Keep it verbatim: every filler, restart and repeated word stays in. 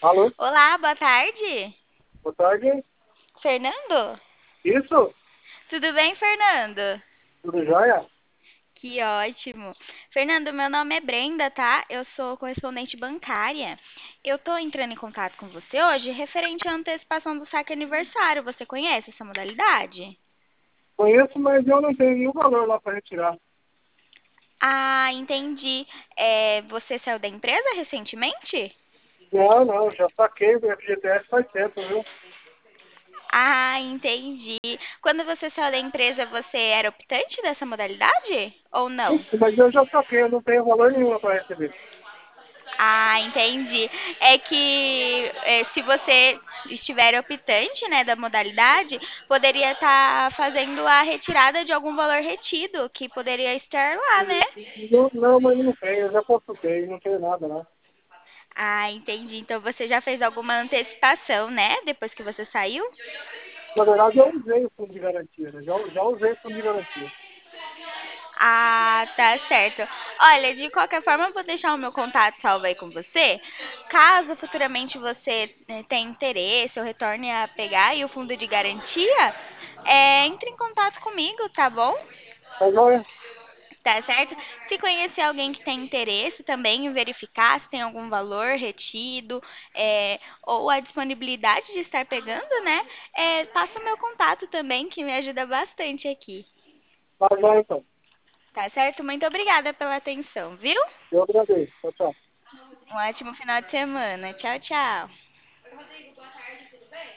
Alô, Olá, boa tarde. boa tarde. Fernando? Isso? Tudo bem, Fernando? Tudo jóia? Que ótimo. Fernando, meu nome é Brenda, tá? Eu sou correspondente bancária. Eu tô entrando em contato com você hoje referente à antecipação do saque aniversário. Você conhece essa modalidade? Conheço, mas eu não tenho nenhum valor lá para retirar. Ah, entendi. É, você saiu da empresa recentemente? Não, não, já saquei o F G T S faz tempo, viu? Ah, entendi. Quando você saiu da empresa, você era optante dessa modalidade? Ou não? Isso, mas eu já saquei, eu não tenho valor nenhum para receber. Ah, entendi. É que é, se você estiver optante, né, da modalidade, poderia estar fazendo a retirada de algum valor retido, que poderia estar lá, né? Não, não, mas não tenho, eu já consultei, não tenho nada lá. Ah, entendi. Então você já fez alguma antecipação, né, depois que você saiu? Na verdade, eu usei o fundo de garantia, né? Já, já usei o fundo de garantia. Ah, tá certo. Olha, de qualquer forma, eu vou deixar o meu contato salvo aí com você. Caso futuramente você eh, tenha interesse ou retorne a pegar aí o fundo de garantia, é, entre em contato comigo, tá bom? Mas olha, Tá certo? Se conhecer alguém que tem interesse também em verificar se tem algum valor retido, é, ou a disponibilidade de estar pegando, né? É, passa o meu contato também, que me ajuda bastante aqui. mas olha então. Tá certo? Muito obrigada pela atenção, viu? Eu agradeço. Tchau, tchau. Um ótimo final de semana. Tchau, tchau.